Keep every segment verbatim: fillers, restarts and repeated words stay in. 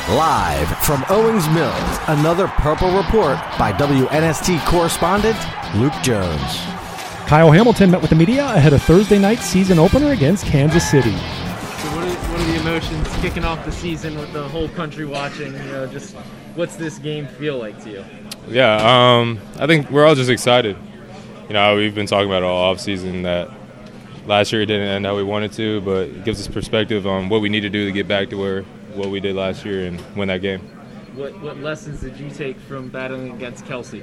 Live from Owings Mills, another Purple Report by W N S T correspondent Luke Jones. Kyle Hamilton met with the media ahead of Thursday night's season opener against Kansas City. So what are, what are the emotions kicking off the season with the whole country watching? You know, just what's this game feel like to you? Yeah, um, I think we're all just excited. You know, we've been talking about it all offseason that last year it didn't end how we wanted to, but it gives us perspective on what we need to do to get back to where what we did last year and win that game. What what lessons did you take from battling against Kelsey?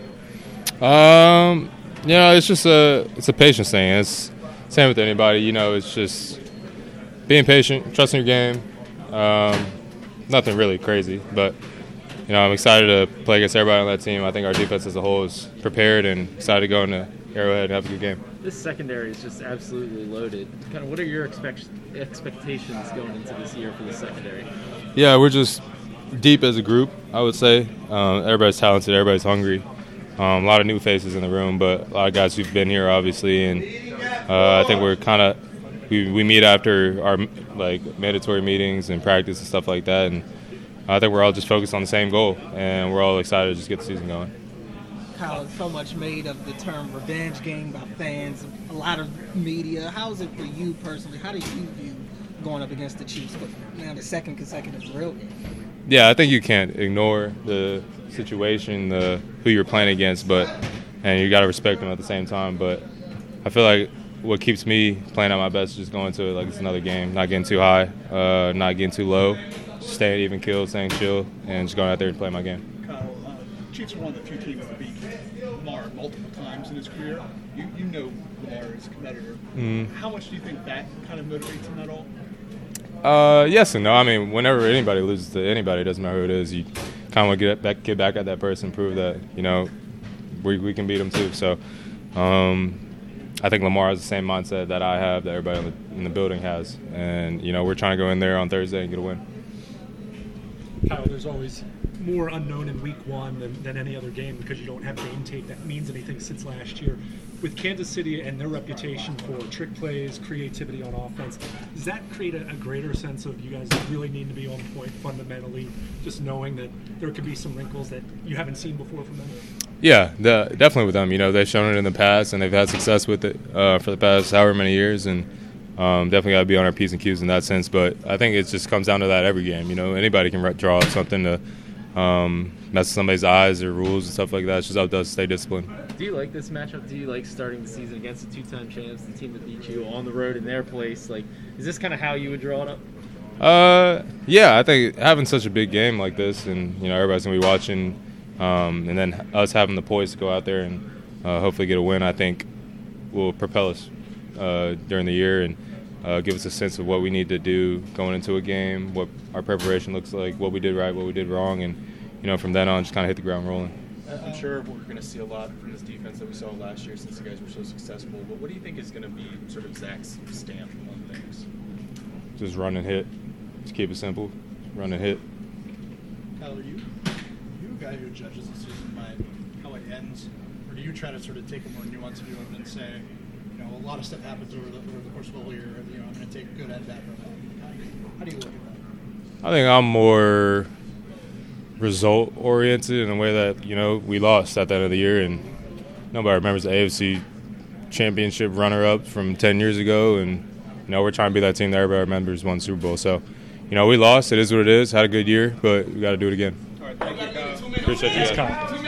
Um, you know, it's just a it's a patience thing. It's same with anybody. You know, it's just being patient, trusting your game. Um, nothing really crazy, but you know, I'm excited to play against everybody on that team. I think our defense as a whole is prepared and excited to go into Arrowhead and have a good game. This secondary is just absolutely loaded. Kind of, what are your expect expectations going into this year for the secondary? Yeah, we're just deep as a group, I would say. Um, everybody's talented, everybody's hungry. Um, a lot of new faces in the room, but a lot of guys who've been here, obviously. And uh, I think we're kind of we, we meet after our like mandatory meetings and practice and stuff like that. And I think we're all just focused on the same goal, and we're all excited to just get the season going. Kyle, so much made of the term revenge game by fans, a lot of media. How is it for you personally? How do you view going up against the Chiefs, but now the second consecutive real game? Yeah, I think you can't ignore the situation, the who you're playing against, but and you got to respect them at the same time. But I feel like what keeps me playing at my best is just going to it like it's another game, not getting too high, uh, not getting too low, just staying even killed, staying chill, and just going out there and playing my game. Kyle, uh, Chiefs are one of the few teams to beat Lamar multiple times in his career. You you know Lamar is a competitor. Mm-hmm. How much do you think that kind of motivates him at all? Uh, yes and no. I mean, whenever anybody loses to anybody, it doesn't matter who it is, you kind of want to get back, get back at that person, prove that, you know, we we can beat them too. So um, I think Lamar has the same mindset that I have, that everybody in the, in the building has. And, you know, we're trying to go in there on Thursday and get a win. Kyle, there's always more unknown in week one than, than any other game because you don't have game tape that means anything since last year. With Kansas City and their reputation for trick plays, creativity on offense, does that create a, a greater sense of you guys really need to be on point fundamentally, just knowing that there could be some wrinkles that you haven't seen before from them? Yeah, the, definitely with them. You know, they've shown it in the past, and they've had success with it uh, for the past however many years, and um, definitely got to be on our P's and Q's in that sense. But I think it just comes down to that every game. You know, anybody can draw up something to um, mess with somebody's eyes or rules and stuff like that. It's just up to us to stay disciplined. Do you like this matchup? Do you like starting the season against the two-time champs, the team that beat you on the road in their place? Like, is this kind of how you would draw it up? Uh, yeah, I think having such a big game like this, and you know everybody's gonna be watching, um, and then us having the poise to go out there and uh, hopefully get a win, I think will propel us uh, during the year and uh, give us a sense of what we need to do going into a game, what our preparation looks like, what we did right, what we did wrong, and you know from then on just kind of hit the ground rolling. I'm sure we're going to see a lot from this defense that we saw last year since you guys were so successful. But what do you think is going to be sort of Zach's stamp on things? Just run and hit. Just keep it simple. Run and hit. Kyle, are you, are you a guy who judges the season by how it ends? Or do you try to sort of take a more nuanced view of it and say, you know, a lot of stuff happens over the, over the course of the whole year, you know, I'm going to take good and bad from that. How do you, how do you look at that? I think I'm more result oriented in a way that, you know, we lost at the end of the year and nobody remembers the A F C championship runner up from ten years ago, and you know we're trying to be that team that everybody remembers won Super Bowl. So you know we lost, it is what it is, had a good year, but we got to do it again. All right, thank you, Kyle. Appreciate you guys.